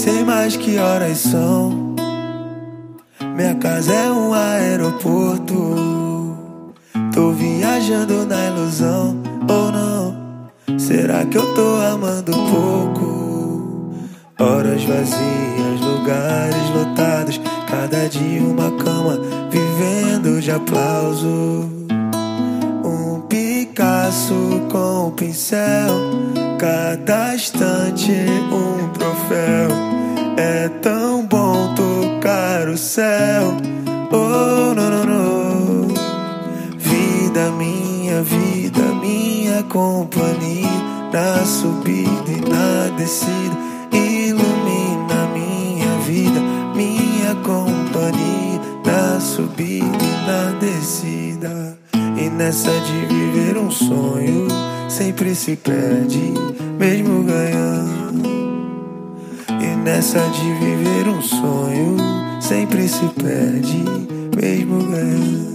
sei mais que horas são. Minha casa é um aeroporto. Tô viajando na ilusão, ou não? Será que eu tô amando pouco? Horas vazias, lugares lotados, cada dia uma cama, vivendo de aplauso. Um Picasso com um pincel, cada instante um troféu. É tão bom tocar o céu. Oh, não, não, não. Vida, minha companhia, na subida e na descida. Ilumina minha vida, minha companhia, na subida e na descida. E nessa de viver um sonho, sempre se perde, mesmo ganhando. E nessa de viver um sonho, sempre se perde, mesmo ganhando.